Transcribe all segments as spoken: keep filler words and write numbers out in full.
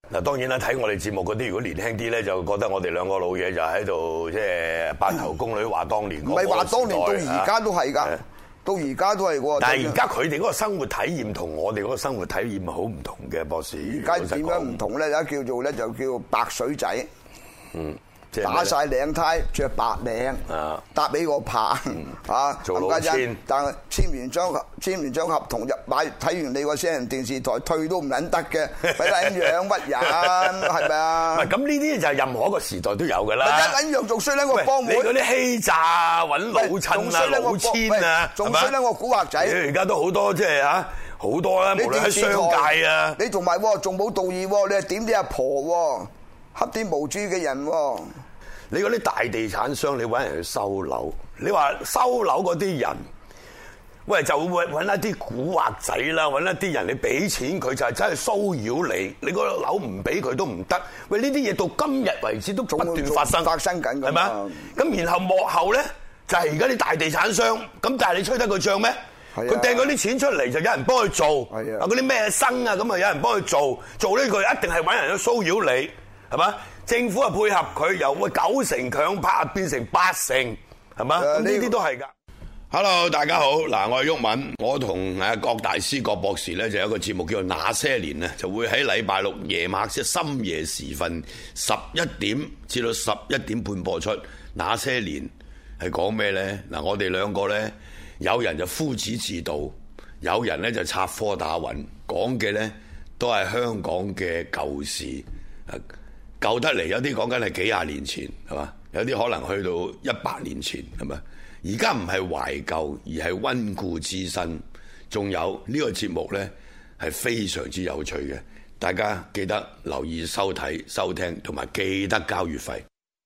嗱，當然啦，睇我哋節目嗰啲，如果年輕啲咧，就覺得我哋兩個老嘢就喺度即係八頭宮女話當年。 唔係話當年到而家都係㗎，到而家都係喎。 但係而家佢哋嗰個生活體驗同我哋嗰個生活體驗好唔同嘅，博士。 而家點樣唔同咧？而家叫做咧就叫白水仔。 嗯。 打晒領呔，着白領，搭俾個棚啊！ 做老千， 但係簽完張簽完張合同入買，睇完你個私人電視台，退都唔撚得嘅，俾撚樣屈人，係咪啊？ 唔係咁呢啲就係任何一個時代都有㗎啦。 一撚樣仲衰咧，我幫你嗰啲欺詐揾老襯啊、老千啊， 仲衰咧，我古惑仔。 而家都好多即係嚇好多啦，無論喺商界啊， 你同埋仲冇道義喎，你係點啲阿婆喎？恰啲無知嘅人喎！ 你嗰啲大地產商，你揾人去收樓，你話收樓嗰啲人，喂就會揾一啲古惑仔啦，揾一啲人你俾錢佢就係真係騷擾你，你個樓唔俾佢都唔得。喂，呢啲嘢到今日為止都不斷發生， 發生緊㗎， 係咪？咁然後幕後咧就係而家啲大地產商，咁但係你吹得佢漲咩？佢掟嗰啲錢出嚟就有人幫佢做，啊嗰啲咩生啊咁啊有人幫佢做，做呢佢一定係揾人去騷擾你。係嘛？政府啊配合佢，由喂九成強拍變成八成，係嘛？咁呢啲都係㗎。Hello， 大家好，嗱，我係毓民，我同誒郭大師、郭博士咧就有一個節目叫做《那些年》啊，就會喺禮拜六夜晚即係深夜時分十一點至到十一點半播出。《那些年》係講咩咧？嗱，我哋兩個咧，有人就夫子自道，有人咧就插科打諢，講嘅咧都係香港嘅舊事啊。舊得嚟，有啲講緊係幾廿年前，係嘛？有啲可能去到一百年前，係咪？而家唔係懷舊，而係溫故知新。仲有呢個節目呢，係非常之有趣嘅，大家記得留意收睇、收聽，同埋記得交月費。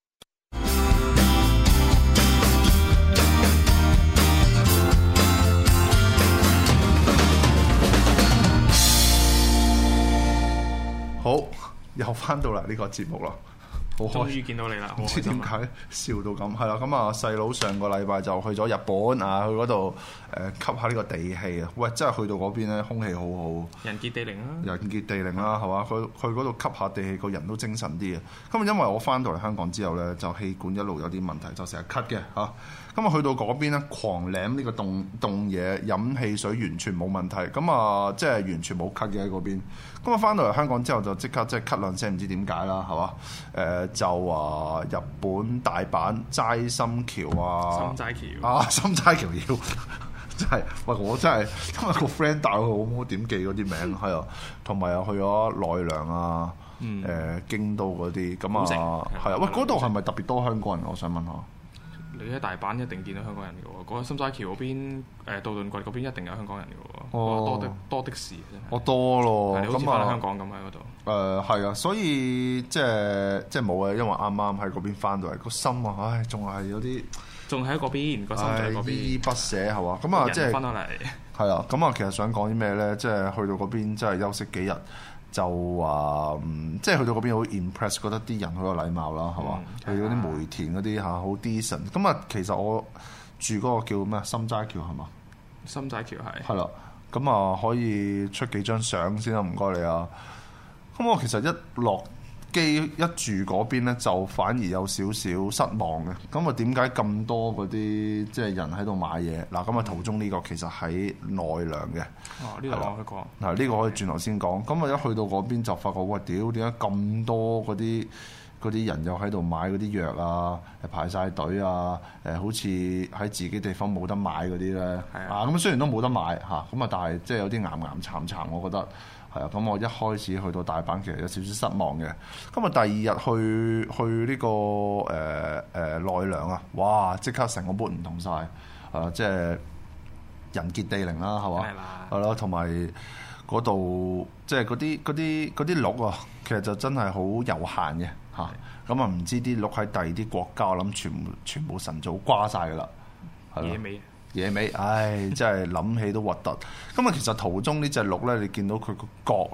好。又翻到嚟呢個節目啦，好開心， 終於見到你啦！ 唔知點解笑到咁，係啦，咁啊細佬上個禮拜就去咗日本啊，去嗰度誒吸下呢個地氣啊！喂，真係去到嗰邊咧，空氣好好， 人傑地靈啦， 人傑地靈啦，係嘛？佢去嗰度吸下地氣，個人都精神啲啊！咁啊，因為我翻到嚟香港之後咧，就氣管一路有啲問題，就成日咳嘅嚇。咁啊，去到嗰邊咧，狂舐呢個凍凍嘢，飲汽水完全冇問題。咁啊，即係完全冇咳嘅喺嗰邊。咁啊，翻到嚟香港之後就即刻即係咳兩聲，唔知點解啦，係嘛？誒、呃、就話日本大阪齋心橋啊， 心齋橋啊，心齋橋要真係喂，我真係今日個 friend 帶我好點記嗰啲名係啊，同埋又去咗奈良啊，誒、嗯呃、京都嗰啲咁啊，係啊，喂嗰度係咪特別多香港人？我想問下。 你喺大阪一定見到香港人嘅喎，嗰個深齋橋嗰邊，誒渡輪堀嗰邊一定有香港人嘅喎，哦、多的多的是真係。我多咯，咁啊，好似香港咁喺嗰度。誒係啊，所以即係即係冇啊，因為啱啱喺嗰邊翻到嚟，個心啊，唉，仲係有啲，仲喺嗰邊個心在嗰邊，依依不捨係嘛？咁啊，即係翻返嚟。係啊，咁啊，其實想講啲咩咧？即係去到嗰邊，即係休息幾日。就話嗯，即係去到嗰邊好 impress， 覺得啲人好有禮貌啦，係嘛？去嗰啲梅田嗰啲嚇好 decent。咁啊，其實我住嗰個叫咩？心齋橋係嘛？心齋橋係。係啦，咁啊可以出幾張相先啦，唔該你啊。咁我其實一落機一住嗰邊咧，就反而有少少失望嘅。咁啊，點解咁多嗰啲即係人喺度買嘢？嗱，咁啊途中呢個其實喺奈良嘅。哦，呢個我去過。嗱，呢個可以轉頭先講。咁啊，一去到嗰邊就發覺，喂，屌，點解咁多嗰啲嗰啲人又喺度買嗰啲藥啊？排晒隊啊！誒，好似喺自己地方冇得買嗰啲咧。係啊。咁雖然都冇得買嚇，咁啊，但係即係有啲岩岩慘慘，我覺得。係啊，咁我一開始去到大阪其實有少少失望嘅。咁啊，第二日去去呢、這個誒誒、呃呃、奈良啊，哇！即刻成個 mood 唔同晒，啊！即係人傑地靈啦，係嘛？係啦。係咯，同埋嗰度即係嗰啲嗰啲嗰啲鹿啊，其實就真係好悠閒嘅嚇。咁啊，唔知啲鹿喺第二啲國家，我諗全部全部神早瓜晒㗎啦，係野味。野味，唉，真係諗起都核突。咁啊，其實途中呢隻鹿咧，你見到佢個角咧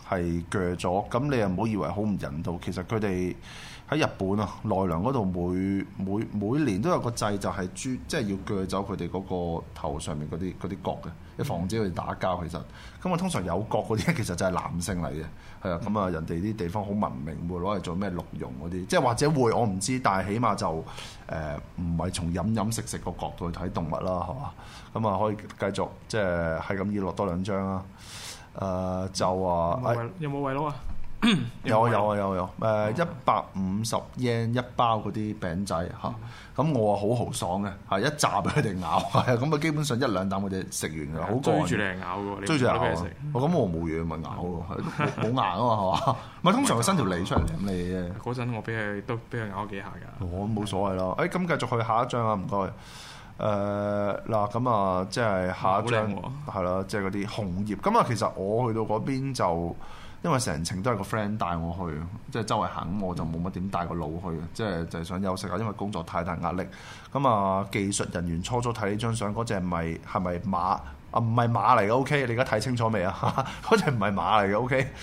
係鋸咗，咁你又唔好以為好唔人道，其實佢哋喺日本啊奈良嗰度每每每年都有個掣，就係專即係要鋸走佢哋嗰個頭上面嗰啲嗰啲角嘅，以防止佢哋打交。其實咁啊，通常有角嗰啲其實就係男性嚟嘅，係啊，咁啊人哋啲地方好文明，會攞嚟做咩鹿茸嗰啲，即係或者會我唔知，但係起碼就誒唔係從飲飲食食個角度去睇動物啦，係嘛？咁啊可以繼續即係係咁要落多兩張啦。誒、呃、就話有冇圍爐啊？ 有啊有啊有有誒一百五十 yen 一包嗰啲餅仔嚇，咁、嗯、我啊好豪爽嘅，係一紮俾佢哋咬，係啊咁啊基本上一兩啖佢哋食完㗎，好過癮。追住你咬㗎喎，追住咬啊！我咁我冇嘢咪咬喎，冇硬啊嘛係嘛？咪通常佢伸條脷出嚟舐你嘅。嗰陣我俾佢都俾佢咬幾下㗎。 我冇所謂啦。誒咁繼續去下一張啊，唔該。誒嗱咁啊，即係下一張係啦，即係嗰啲紅葉。咁啊，其實我去到嗰邊就。因為成程都係個 friend 帶我去，即係周圍行，我就冇乜點帶個腦去，即係就係想休息下，因為工作太大壓力。咁啊，技術人員初初睇呢張相，嗰隻係咪係咪馬啊？唔係馬嚟嘅 ，OK，你而家睇清楚未啊？嗰隻唔係馬嚟嘅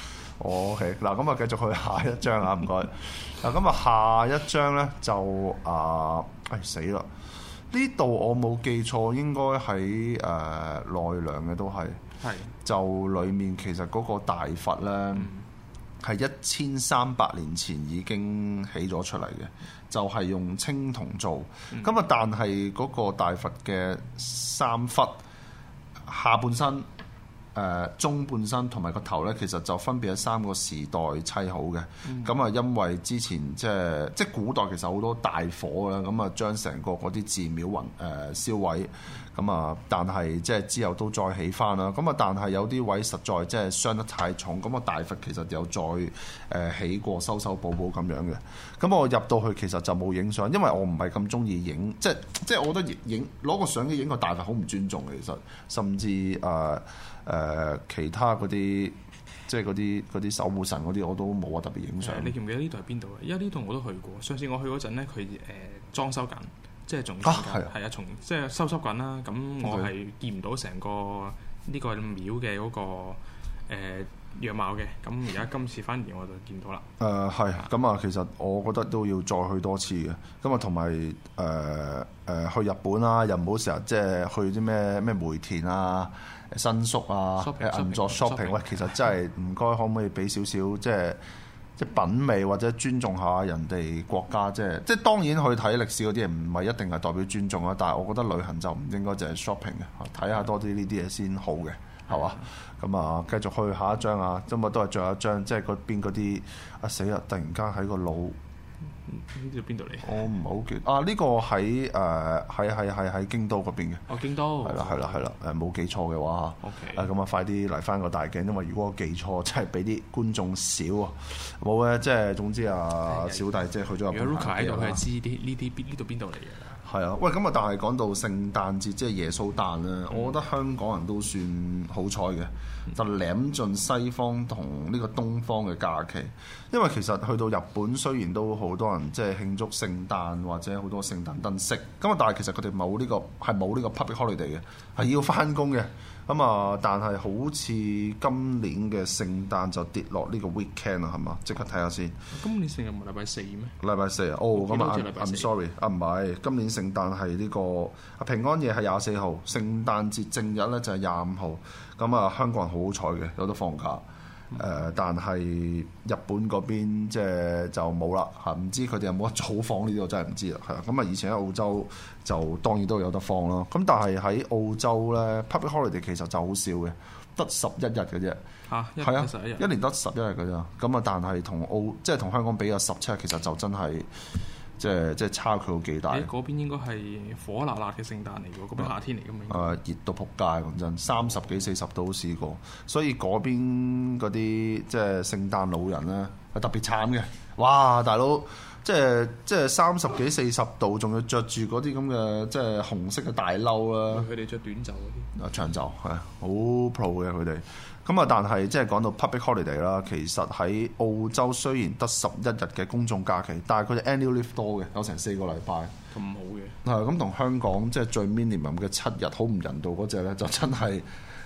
，OK。OK，嗱咁啊，繼續去下一張啊，唔該。嗱咁啊，下一張咧就啊，唉死啦！呢度我冇記錯，應該喺誒奈良嘅都係。係就裡面其實嗰個大佛咧係一千三百年前已經起咗出嚟嘅，就係、是、用青銅做。咁啊、嗯，但係嗰個大佛嘅三窟下半身、誒、呃、中半身同埋個頭咧，其實就分別喺三個時代砌好嘅。咁啊、嗯，因為之前即係即係古代其實好多大火啦，咁啊將成個嗰啲寺廟雲誒燒毀。咁啊，但係即係之後都再起翻啦。咁啊，但係有啲位實在即係傷得太重，咁啊大佛其實有再誒、呃、起過修修補補咁樣嘅。咁我入到去其實就冇影相，因為我唔係咁中意影，即係即係我覺得影攞個相機影個大佛好唔尊重嘅。其實甚至誒誒、呃呃、其他嗰啲即係嗰啲嗰啲守護神嗰啲我都冇話特別影相。 你記唔記得呢度係邊度啊？因為呢度我都去過，上次我去嗰陣咧，佢誒裝修緊。即係仲係啊，從即係收拾緊啦。咁我係見唔到成個呢個廟嘅嗰個誒樣貌嘅。咁而家今次翻嚟我就見到啦。 誒係咁啊，其實我覺得都要再去多次嘅。咁啊，同埋誒誒去日本啦，又唔好成日即係去啲咩咩梅田啊、新宿啊、銀座 shopping。喂，其實真係唔該，可唔可以俾少少即係？即係品味或者尊重下人哋國家，即係即係當然去睇歷史嗰啲嘢唔係一定係代表尊重啦，但係我覺得旅行就唔應該淨係 shopping 嘅，睇下多啲呢啲嘢先好嘅，係嘛？咁啊，繼續去下一張啊，今日都係最後一張，即係嗰邊嗰啲啊死啦！突然間喺個腦。呢度邊度嚟？我唔係好記得啊！呢、呢個喺誒喺喺喺喺京都嗰邊嘅。 哦，京都。 係啦係啦係啦誒，冇記錯嘅話 OK。 誒咁啊，快啲嚟翻個大鏡，因為如果我記錯，真係俾啲觀眾少啊！冇嘅，即係總之啊，小弟即係去咗日本。 如果 Luca 喺度，佢係知啲呢啲邊呢度邊度嚟嘅。 係啊，喂，咁啊，但係講到聖誕節，即係耶穌誕咧，嗯、我覺得香港人都算好彩嘅，嗯、就攬盡西方同呢個東方嘅假期。因為其實去到日本，雖然都好多人即係慶祝聖誕或者好多聖誕燈飾，咁啊，但係其實佢哋冇呢個係冇呢個 public holiday 嘅，係要翻工嘅。咁啊，但係好似今年嘅聖誕就跌落呢個 weekend 啊，係嘛？即刻睇下先。 今年聖誕唔係禮拜四咩？ 禮拜四啊，哦，咁啊，I'm sorry，啊唔係，今年聖誕係呢個啊平安夜係廿四號，聖誕節正日咧就係廿五號。咁啊，香港人好好彩嘅，有得放假。誒、呃，但係日本嗰邊即係就冇啦嚇，唔知佢哋有冇得早放呢啲，我真係唔知啦。係啊，咁啊，以前喺澳洲就當然都有得放啦。咁但係喺澳洲咧，public holiday 其實就好少嘅，得十一日嘅啫。嚇，係啊，一,一年得十一日嘅啫。咁啊，但係同澳即係同香港比較十七日，其實就真係。即係即係差距好幾大。 嗰邊應該係火辣辣嘅聖誕嚟㗎，嗰邊夏天嚟㗎嘛。 誒熱到撲街，講真，三十幾四十度都試過。所以嗰邊嗰啲即係聖誕老人咧係特別慘嘅。哇，大佬，即係即係三十幾四十度，仲要着住嗰啲咁嘅即係紅色嘅大褸啦。 佢哋着短袖嗰啲。啊， 長袖係好 pro 嘅佢哋。咁啊，但係即係講到 public holiday 啦，其實喺澳洲雖然得十一日嘅公眾假期，但係佢哋 annual leave 多嘅，有成四個禮拜。 咁好嘅。 係咁同香港即係最 minimum 嘅七日，好唔人道嗰隻咧，就真係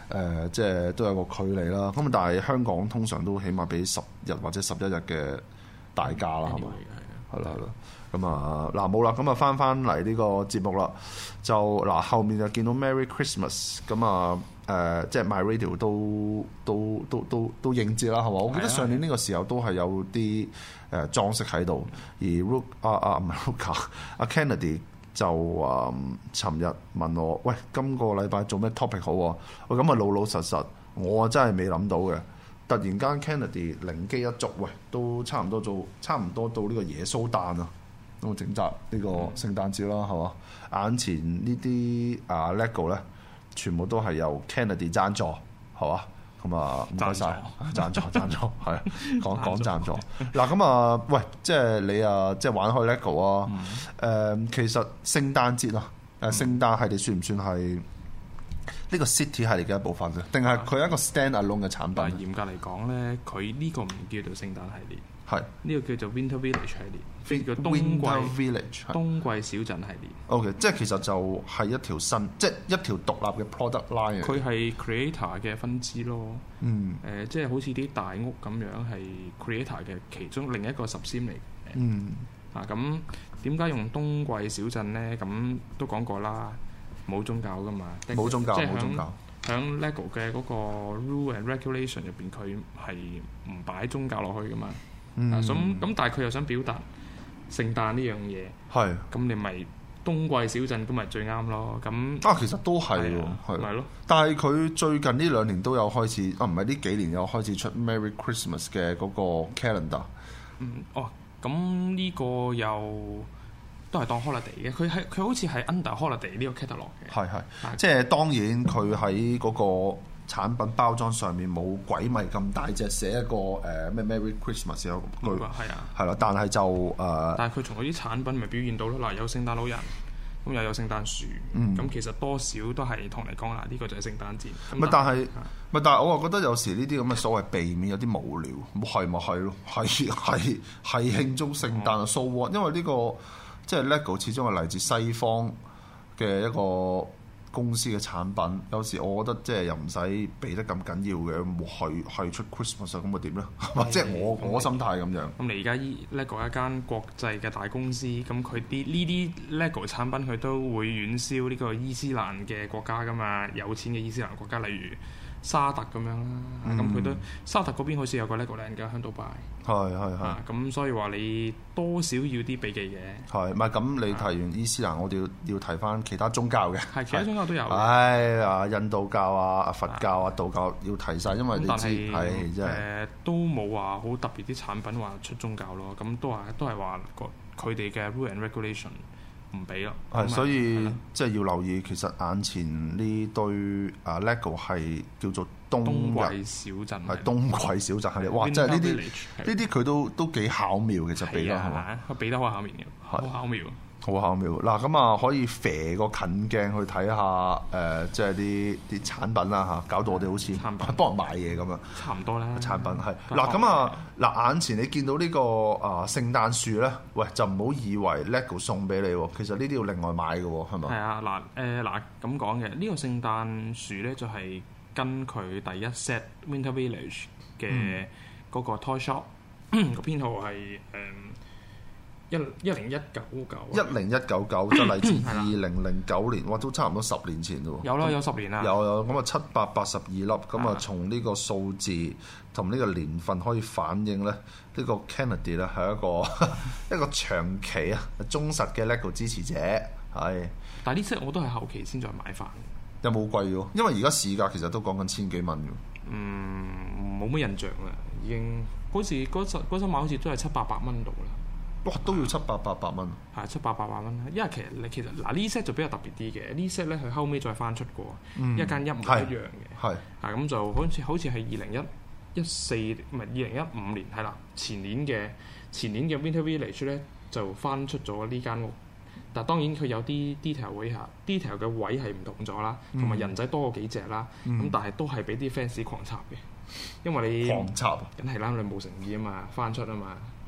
呃、即係都有個距離啦。咁但係香港通常都起碼俾十日或者十一日嘅大假啦，係咪？係啦係啦。咁啊嗱冇啦，咁啊翻翻嚟呢個節目啦，就嗱後面就見到 Merry Christmas，咁啊誒即係 My Radio 都都都都都應節啦，係嘛？我記得上年呢個時候都係有啲誒裝飾喺度，而 Rook 啊啊唔係 Rook 阿 Kennedy 就誒尋日問我，喂，今個禮拜做咩 topic 好啊？喂，咁啊老老實實，我啊真係未諗到嘅。突然間 Kennedy 靈機一觸，喂，都差唔多做，差唔多到呢個耶穌誕啊！咁整集呢個聖誕節啦，係嘛？眼前呢啲啊 LEGO 咧，全部都係由 Kennedy 贊助，係嘛？咁啊唔該晒，贊助贊助係講講贊助。嗱咁啊，喂，即係你啊，即係玩開 LEGO 啊？誒、嗯呃，其實聖誕節啊，誒聖誕系列算唔算係呢個 City 系列嘅一部分嘅？定係佢係一個 stand alone 嘅產品？ 但嚴格嚟講咧，佢呢個唔叫做聖誕系列。 係呢個叫做 Winter Village 系列，叫冬季 Village 冬季小鎮系列。 OK， 即係其實就係一條新，即係一條獨立嘅 product line。 佢係 creator 嘅分支咯。嗯。誒、呃，即係好似啲大屋咁樣，係 creator 嘅其中另一個 subsim 嚟嘅。嗯。啊，咁點解用冬季小鎮咧？咁都講過啦，冇宗教噶嘛。 冇宗教，冇宗教。 響 LEGO 嘅嗰個 rule and regulation 入邊，佢係唔擺宗教落去噶嘛。嗯，咁咁、啊，但係佢又想表達聖誕呢樣嘢，係咁你咪冬季小鎮咁咪最啱咯。咁啊，其實都係喎，係咪咯？但係佢最近呢兩年都有開始，啊唔係呢幾年有開始出 Merry Christmas 嘅嗰個 calendar。 嗯，哦，咁呢個又都係當 holiday 嘅，佢係佢好似係 under holiday 呢個 catalog 嘅。係係，即係當然佢喺嗰個產品包裝上面冇鬼迷咁大隻寫一個誒咩、呃、Merry Christmas 有句係啊，係啦，但係就誒，呃、 但係佢從嗰啲產品咪表現到咯。嗱，有聖誕老人，咁又有聖誕樹，咁、嗯、其實多少都係同你講啦，呢、呢個就係聖誕節。 咪但係咪但係我又覺得有時呢啲咁嘅所謂避免有啲無聊，係咪係咯？係係係慶祝聖誕啊 so what？因為呢、呢個即係 LEGO 始終係嚟自西方嘅一個公司嘅產品，有時我覺得即係又唔使避得咁緊要嘅，係係出 Christmas 咁咪點咧？即係、嗯、我、嗯、我心態咁樣。咁你而家 LEGO 一間國際嘅大公司，咁佢啲呢啲 LEGO 產品佢都會遠銷呢個伊斯蘭嘅國家噶嘛，有錢嘅伊斯蘭國家，例如沙特咁樣啦。咁佢、嗯、都沙特嗰邊好似有個 LEGOland 嘅喺杜拜。係係係。咁、啊、所以話你多少要啲避忌嘅。係， 唔係咁你提完伊斯蘭，我哋要要提翻其他宗教嘅。 係其他宗教都有。 唉啊，印度教啊、佛教啊、道教要提晒，因為你知係真係誒都冇話好特別啲產品話出宗教咯。咁都係都係話佢哋嘅 rule and regulation 唔俾咯。 係，所以即係要留意，其實眼前呢堆啊 LEGO 係叫做冬季小鎮， 係冬季小鎮係。哇！即係呢啲呢啲佢都都幾巧妙嘅，其實俾得係嘛？ 佢俾得好巧妙嘅，好巧妙。 好巧妙嗱，咁啊可以肥個近鏡去睇下誒，即係啲啲產品啦嚇，搞到我哋好似幫人買嘢咁啊！ 差唔多啦， 產品係嗱咁啊嗱，眼前你見到呢個啊聖誕樹咧，喂就唔好以為 LEGO 送俾你喎，其實呢啲要另外買嘅喎，係咪？ 係啊嗱誒嗱咁講嘅呢個聖誕樹咧，就係跟佢第一 set Winter Village 嘅嗰個 Toy Shop 個編號係誒。一一零一九九， 一零一九九就嚟自二零零九年，哇，都差唔多十年前咯。 有啦，有十年啦。 有有咁啊，七百八十二粒，咁啊，從呢個數字同呢個年份可以反映咧，呢個 Kennedy 咧係一個一個長期啊忠實嘅 LEGO 支持者，係。 但係呢 set 我都係後期先再買翻。 有冇貴喎？因為而家市價其實都講緊千幾蚊㗎。 嗯，冇乜印象啦，已經好似嗰陣嗰陣買好似都係七八百蚊度啦。 哇！都要七百八百蚊， 係七百八百蚊。因為其實你其實嗱呢 set 就比較特別啲嘅，呢 set 咧佢後尾再翻出過，嗯、一間一模一樣嘅，係啊咁就好似好似係二零一一四唔係二零一五年係啦，前年嘅前年嘅 Winter Village 咧就翻出咗呢間屋，但係當然佢有啲 detail 位下 detail 嘅位係唔同咗啦，同埋、嗯、人仔多過幾隻啦，咁、嗯、但係都係俾啲 fans 狂插嘅，因為你狂插， 梗係啦，你冇誠意啊嘛，翻出啊嘛。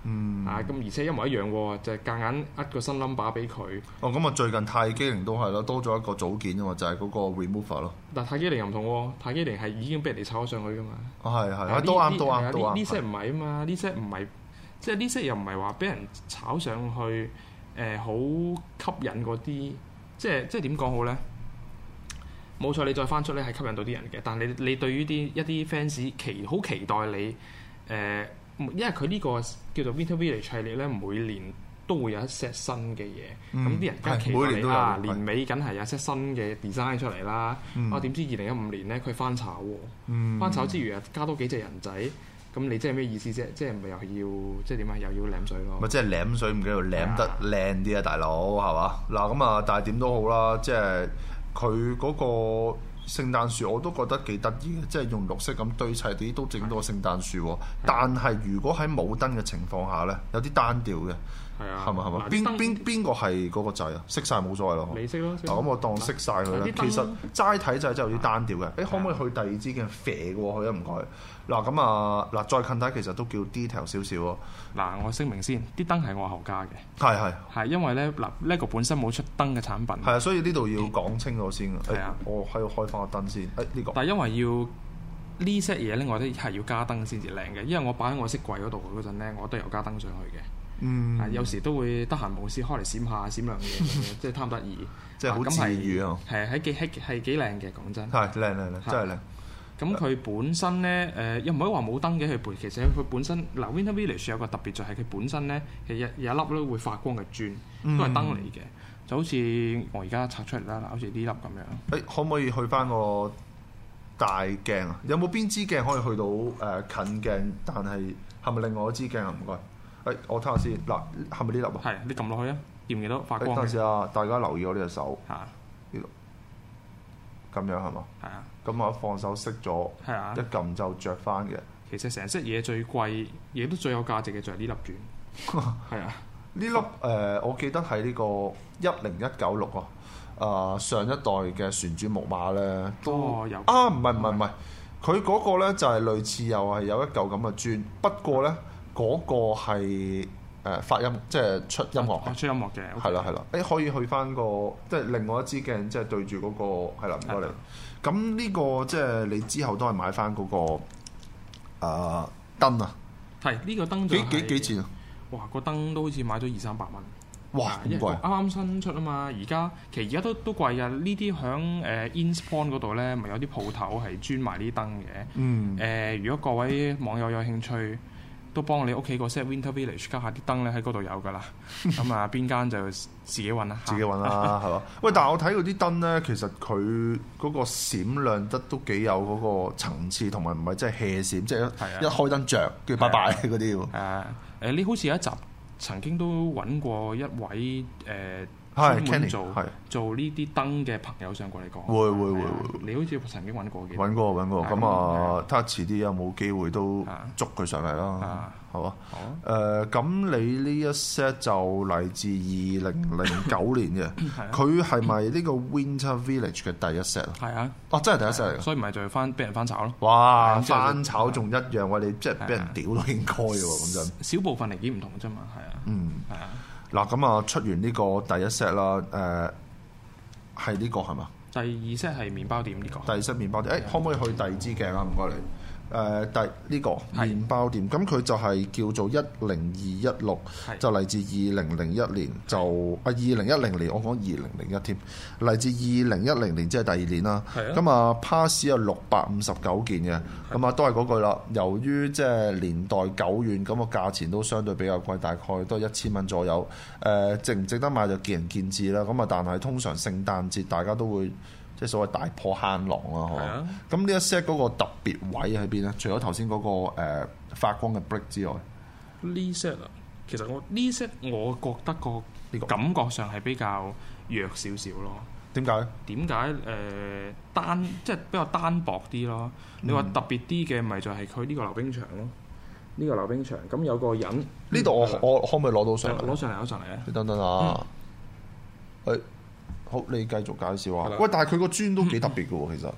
嗯。啊，咁而且一模一樣喎，就係夾硬呃個新 number 俾佢。 哦，咁啊最近泰基寧都係咯，多咗一個組件啊嘛，就係、是、嗰個 remover 咯。 但泰基寧又唔同喎，泰基寧係已經俾人哋炒咗上去噶嘛。 啊係係，都啱都啱都啱。 呢 set 唔係啊嘛，呢 set 唔係，即係呢 set 又唔係話俾人炒上去，誒好吸引嗰啲，即係即係點講好咧？冇錯，你再翻出咧係吸引到啲人嘅，但係你你對於啲一啲 fans 期好期待你誒、呃，因為佢呢個叫做 Winter Village 系列咧，每年都會有一 set 新嘅嘢，咁啲、嗯、人梗係期待你啊！年尾梗係有一 set 新嘅 design 出嚟啦，嗯、啊點知二零一五年咧佢翻炒喎，嗯、翻炒之餘啊加多幾隻人仔，咁你即係咩意思啫？即係咪又要即係點啊？又要舐水咯？ 咪即係舐水唔緊要，舐得靚啲啊，大佬係嘛？嗱咁啊，但係點都好啦，即係。佢嗰個聖誕樹我都覺得幾得意嘅，即係用綠色咁堆砌啲都整到個聖誕樹喎。但係如果喺冇燈嘅情況下咧，有啲單調嘅，係啊，係咪係咪？邊邊邊個係嗰個掣啊？熄晒冇所謂咯。 你熄咯。嗱咁我當熄晒佢啦。其實齋睇就係真係有啲單調嘅。誒可唔可以去第二支嘅啡過去啊？唔該。嗱咁啊嗱，再近睇其實都叫 detail 少少喎。 嗱，我聲明先，啲燈係我後加嘅。係係係， 因為咧嗱，LEGO本身冇出燈嘅產品。 係啊，所以呢度要講清楚先。係啊，我喺度開翻個燈先。誒呢個。 但係因為要呢 set 嘢咧，我覺得係要加燈先至靚嘅，因為我擺喺我飾櫃嗰度嗰陣咧，我都有加燈上去嘅。嗯。有時都會得閒無事開嚟閃下閃亮嘢，即係貪得意。即係好治愈啊！係係幾係係幾靚嘅，講真。係靚靚靚，真係靚。咁佢本身咧，誒、呃、又唔可以話冇燈嘅，佢本其實佢本身嗱 Winter Village 有個特別就係佢本身咧，其實有有一粒咧會發光嘅磚，都係燈嚟嘅，嗯、就好似我而家拆出嚟啦，好似呢粒咁樣。誒、欸，可唔可以去翻個大鏡啊？有冇邊支鏡可以去到誒、呃、近鏡？但係係咪另外一支鏡啊？唔該。誒、欸，我睇下先。嗱，係咪呢粒啊？係，你撳落去啊，見唔見到發光？等陣先啊，大家留意我呢隻手。嚇、啊。呢度。咁樣係嘛？係啊。咁我一放手熄咗，啊、一撳就着翻嘅。其實成 set 嘢最貴，亦都最有價值嘅就係呢粒鑽。係啊，呢粒誒，我記得係呢個一零一九六啊。啊，上一代嘅旋轉木馬咧都、哦、有啊，唔係唔係唔係，佢嗰個咧就係類似又係有一嚿咁嘅鑽，不過咧嗰、嗰個係誒發音，即係出音樂，啊、出音樂嘅。係啦係啦，誒可以去翻個即係另外一支鏡，即係對住嗰、嗰個係啦，唔該你。咁呢個即係你之後都係買翻嗰個誒燈啊？係呢個燈就幾幾幾錢啊？哇！個燈都好似買咗二三百蚊。哇！咁貴！啱啱新出啊嘛，而家其實而家都都貴㗎。呢啲響誒 Inspon 嗰度咧，咪有啲鋪頭係專賣呢啲燈嘅。嗯。誒，如果各位網友有興趣，都幫你屋企個 set Winter Village 加下啲燈咧，喺嗰度有㗎啦。咁啊，邊間就自己揾啦，自己揾啦，係嘛？喂，但係我睇嗰啲燈咧，其實佢嗰個閃亮得都幾有嗰個層次，同埋唔係真係 hea 閃，即係一一開燈着，跟住拜拜嗰啲喎。誒誒，你好似有一集曾經都揾過一位誒。呃係專門做做呢啲燈嘅朋友上過嚟講，會會會會。你好似曾經揾過嘅，揾過揾過。咁啊，睇下遲啲有冇機會都捉佢上嚟啦，係嘛？誒，咁你呢一 set 就嚟自二零零九年嘅，佢係咪呢個 Winter Village 嘅第一 set 啊？係啊，哦，真係第一 set 嚟㗎，所以咪就係翻俾人翻炒咯。哇，翻炒仲一樣，我哋即係俾人屌都應該嘅喎，咁真。少部分嚟幾唔同啫嘛，係啊，嗯，係啊。嗱咁啊，出完呢個第一 set 啦，誒係呢個係嘛？第二 set 係麵包店呢、呢個。第二 set 麵包店，誒、欸、可唔可以去第二支鏡啊？唔該你。誒、呃、第呢、呢個麵包店，咁佢就係叫做一零二一六，就嚟自二零零一年，就啊二零一零年，我講二零零一添，嚟自二零一零年，即係第二年啦。咁啊 pass 有六百五十九件嘅，咁啊都係嗰句啦。由於即係年代久遠，咁個價錢都相對比較貴，大概都係一千蚊左右。誒、呃、值唔值得買就見仁見智啦。咁啊，但係通常聖誕節大家都會。即係所謂大破慳囊啦，嗬。咁呢一 set 嗰個特別位喺邊咧？除咗頭先嗰個誒、呃、發光嘅 brick 之外，呢 set 啊，其實我呢 set 我覺得個感覺上係比較弱少少咯。點解？點解誒單即係比較單薄啲咯？嗯、你話特別啲嘅，咪就係佢呢個溜冰場咯。呢、呢個溜冰場咁有個人呢度，我我可唔可以攞到上嚟？攞上嚟，攞上嚟啊！你等等啊，誒、嗯。好，你繼續介紹下。喂，但係佢個磚都幾特別嘅喎，其實。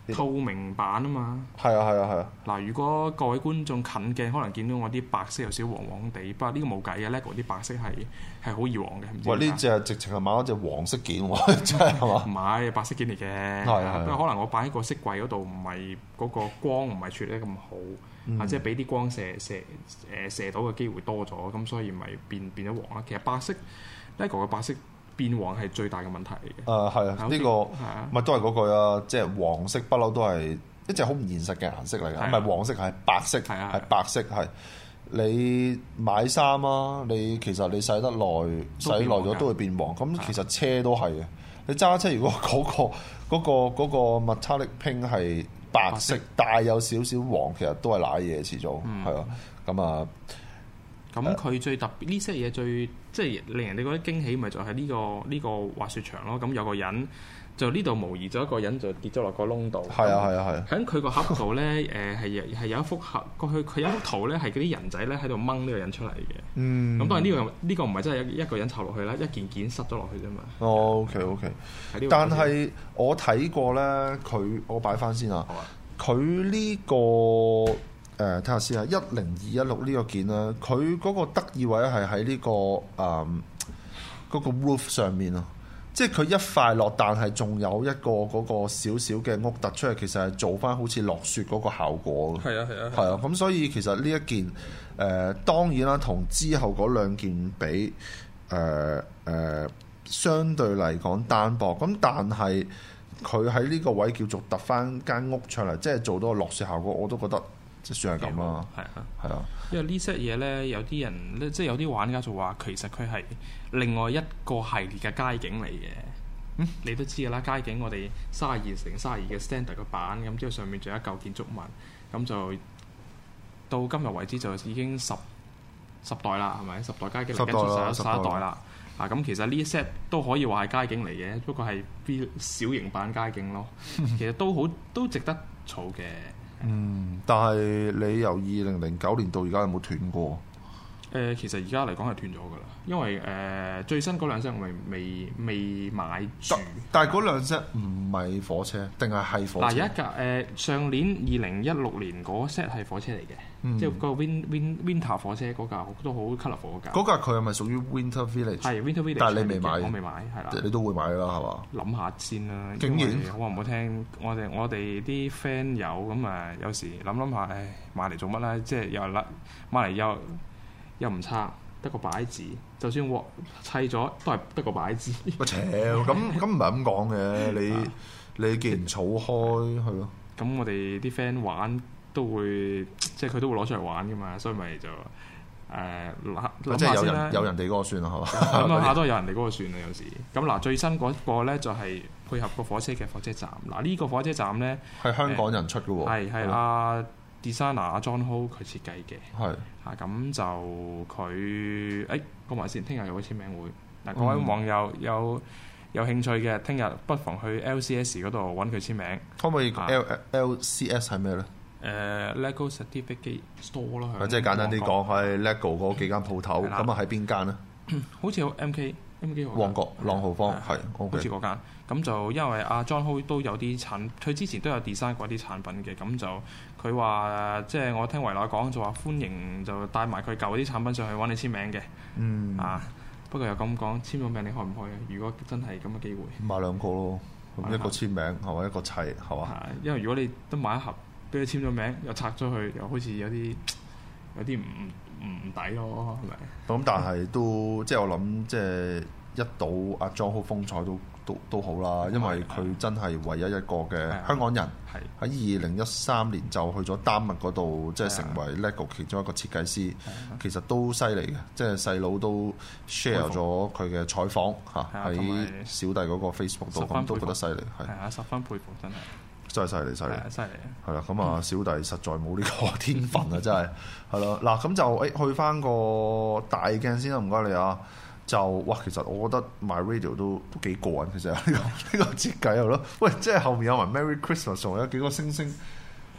透明版啊嘛。 係啊係啊係啊。 嗱，如果各位觀眾近鏡可能見到我啲白色有少少黃黃地，不過呢個冇計嘅 LEGO 啲白色係係好易黃嘅。 喂，呢隻直情係買咗隻黃色件喎，真係係嘛？ 唔係白色件嚟嘅，不過可能我擺喺個飾櫃嗰度，唔係嗰個光唔係處理得咁好。啊！即係俾啲光射射誒射到嘅機會多咗，咁所以咪變變咗黃啦。其實白色 LEGO 嘅白色變黃係最大嘅問題嚟嘅。誒係啊， 呢個咪都係嗰句啊，即係黃色不嬲都係一隻好唔現實嘅顏色嚟嘅，唔係黃色係白色，係白色係。你買衫啊，你其實你洗得耐，洗耐咗都會變黃。咁其實車都係嘅。你揸車如果嗰個嗰個嗰個 metallic pink 係白色帶有少少黃，其實都係瀨嘢遲早，係、嗯、啊，咁啊， 咁佢最特別呢些嘢最即係令人哋覺得驚喜，咪就係呢個呢個滑雪場咯。咁有個人就呢度模擬咗一個人就跌咗落個窿度。係啊係啊係啊！喺佢個盒度咧，誒係係有一幅盒，過去佢有一幅圖咧，係嗰啲人仔咧喺度掹呢個人出嚟嘅。嗯。咁當然呢個呢個唔係真係一一個人湊落去啦，一件件塞咗落去啫嘛。 哦 OK OK。但係我睇過咧，佢我擺翻先啊。佢呢個誒睇下先啊，一零二一六呢個件咧，佢嗰個得意位係喺呢個誒嗰個 roof 上面啊。即係佢一塊落，但係仲有一個嗰個少少嘅屋突出嚟，其實係做翻好似落雪嗰個效果。係啊係啊，係啊。咁所以其實呢一件誒、呃、當然啦，同之後嗰兩件比誒誒、呃呃、相對嚟講單薄。咁但係佢喺呢個位叫做突翻間屋出嚟，即係做到個落雪效果，我都覺得即算係咁啦。係啊係啊。 因為呢 set 嘢咧，有啲人咧，即係有啲玩家就話，其實佢係另外一個系列嘅街景嚟嘅。嗯，你都知㗎啦，街景我哋三十二乘三十二嘅 standard 個版，咁之後上面仲有一嚿建築物，咁就到今日為止就已經十十代啦，係咪？十代街景嚟緊出十十一代啦。啊，咁其實呢 set 都可以話係街景嚟嘅，不過係小型版街景咯。其實都好都值得儲嘅。 嗯，但係你由二零零九年到而家有冇斷過？ 誒、呃，其實而家嚟講係斷咗㗎啦，因為誒、呃、最新嗰兩 set 我未未未買住。 但係嗰兩 set 唔係火車，定係係火車？嗱， 有一架誒、呃、上年二零一六年嗰 set 係火車嚟嘅，嗯、即係嗰個 Win Win Winter 火車嗰架都好 colourful 嗰架。 嗰架佢係咪屬於 Winter Village？係 Winter Village， 但係你未買， 我未買，係啦。 你都會買啦，係嘛？ 諗下先啦。 竟然好話唔好聽，我哋我哋啲 friend 有咁啊，有時諗諗下，唉，買嚟做乜咧？即係又甩，買嚟又。又唔差，得個擺字，就算鑊砌咗都係得個擺字。 我扯，咁咁唔係咁講嘅，你你既然儲開係咯。 咁我哋啲 friend 玩都會，即係佢都會攞出嚟玩噶嘛，所以咪就誒諗即係有人有人哋嗰個算啦，係嘛？ 諗下都係有人哋嗰個算啦，有時。咁嗱，最新嗰個咧就係配合個火車嘅火車站。嗱，呢個火車站咧係香港人出嘅喎。係係阿 designer 阿 John Ho 佢設計嘅。係。啊，咁就佢誒講埋先，聽日有個簽名會。嗱，各位網友有有興趣嘅，聽日不妨去 L C S 嗰度揾佢簽名。 可唔可以 L L C S 係咩咧？ 誒 LEGO Certificate Store 啦， 即係簡單啲講，係 LEGO 嗰幾間鋪頭。咁啊喺邊間咧？ 好似有 M K M K 旺角朗豪坊係， 好似嗰間。咁就因為阿 John Ho 都有啲產，佢之前都有 design 過啲產品嘅，咁就佢話即係我聽維娜講就話歡迎就帶埋佢舊啲產品上去揾你簽名嘅。嗯啊，不過又咁講，簽咗名你開唔開啊？如果真係咁嘅機會， 買兩個咯，一個簽名係嘛，一個砌係嘛。 因為如果你都買一盒，俾佢簽咗名，又拆咗佢，又好似有啲有啲唔唔抵咯，係咪？ 咁但係都即係我諗，即係一睹阿 John Ho 風采都。都, 都好啦，因為佢真係唯一一個嘅香港人，喺二零一三年就去咗丹麥嗰度，即係成為 LEGO 其中一個設計師，其實都犀利嘅，即係細佬都 share 咗佢嘅採訪嚇喺小弟嗰個 Facebook 度，咁都覺得犀利，係啊，十分佩服真係， 真係犀利犀利， 犀利， 係啦，咁啊小弟實在冇呢個天分啊，真係係咯，嗱咁就誒去翻個大鏡先啦，唔該你啊。就哇，其實我覺得 MyRadio 都都幾過癮，其實呢個呢個設計係咯。喂，即係後面有埋 Merry Christmas，仲有幾個星星，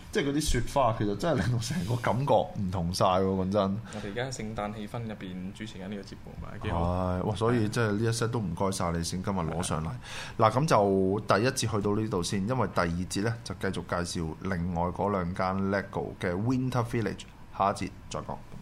即係嗰啲雪花，其實真係令到成個感覺唔同晒喎。講真， 我哋而家聖誕氣氛入邊主持緊呢個節目嘛，幾好。 係，哇！所以即係呢一 set 都唔該晒你先，今日攞上嚟。嗱，咁就第一節去到呢度先，因為第二節咧就繼續介紹另外嗰兩間 LEGO 嘅 Winter Village，下一節再講。